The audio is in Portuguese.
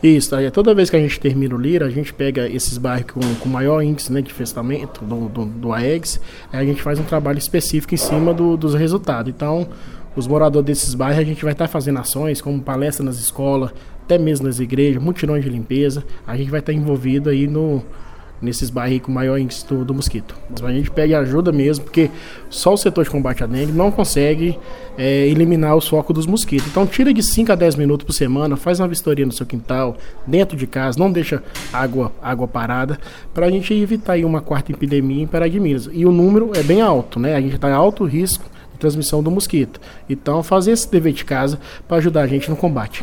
Isso, aí toda vez que a gente termina o Lira, a gente pega esses bairros com maior índice, né, de infestamento do Aedes, aí a gente faz um trabalho específico em cima dos resultados. Então, os moradores desses bairros, a gente vai estar fazendo ações como palestra nas escolas, até mesmo nas igrejas, mutirões de limpeza. A gente vai estar envolvido aí nesses bairros com maior índice do mosquito. A gente pede ajuda mesmo, porque só o setor de combate à dengue não consegue eliminar os focos dos mosquitos. Então tira de 5 a 10 minutos por semana, faz uma vistoria no seu quintal, dentro de casa, não deixa água parada, para a gente evitar aí uma quarta epidemia em Pará de Minas. E o número é bem alto, né? A gente está em alto risco de transmissão do mosquito. Então fazer esse dever de casa para ajudar a gente no combate.